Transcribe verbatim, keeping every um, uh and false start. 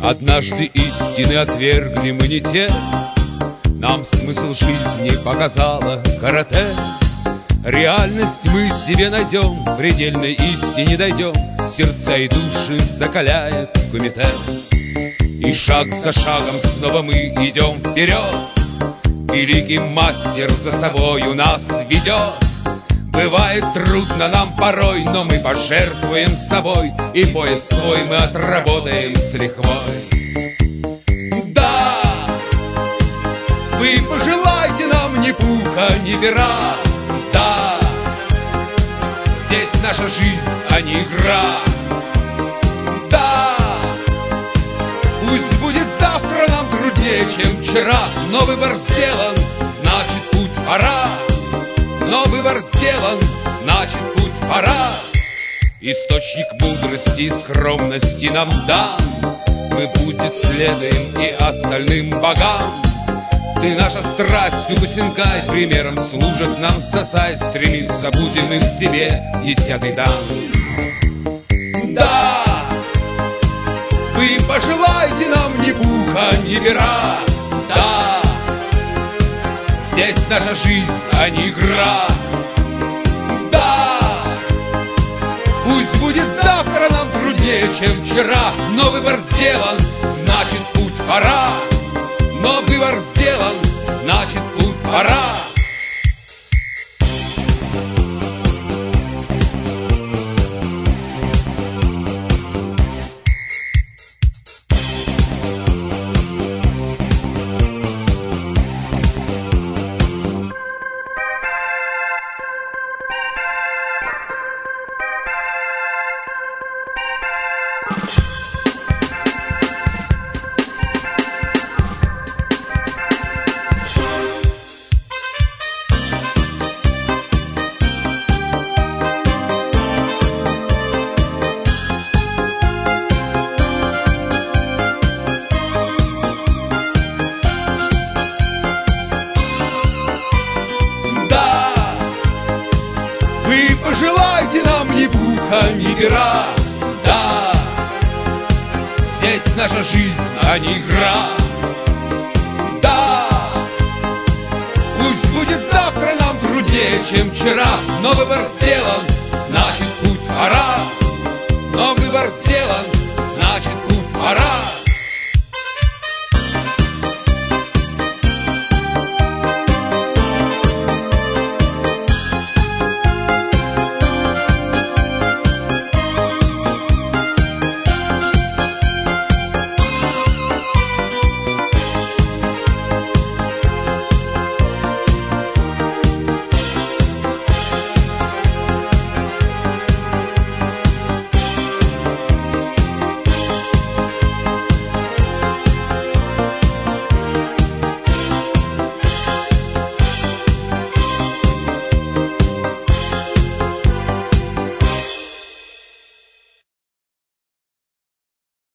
Однажды истины отвергли мы не те, нам смысл жизни показала карате. Реальность мы себе найдем, к предельной истине дойдем, сердца и души закаляет кумите. И шаг за шагом снова мы идем вперед, великий мастер за собою нас ведет. Бывает трудно нам порой, но мы пожертвуем собой, и пояс свой мы отработаем с лихвой. Да, вы пожелайте нам ни пуха, ни пера. Да, здесь наша жизнь, а не игра. Да, пусть будет завтра нам труднее, чем вчера, но выбор сделан, значит путь пора. Но выбор сделан, значит путь пора. Источник мудрости и скромности нам дан, мы путь исследуем и остальным богам. Ты наша страсть, выпускай, примером служит нам сосай. Стремиться будем мы к тебе, десятый дан. Да, вы пожелайте нам ни пуха, ни пера. Да, здесь наша жизнь, а не игра. Да, пусть будет завтра нам труднее, чем вчера, но выбор сделан, значит путь пора. Но выбор сделан, значит путь пора. Вы пожелайте нам ни пуха, ни пера. Да, здесь наша жизнь, а не игра. Да, пусть будет завтра нам труднее, чем вчера, но выбор сделан, значит путь пора. Но выбор сделан,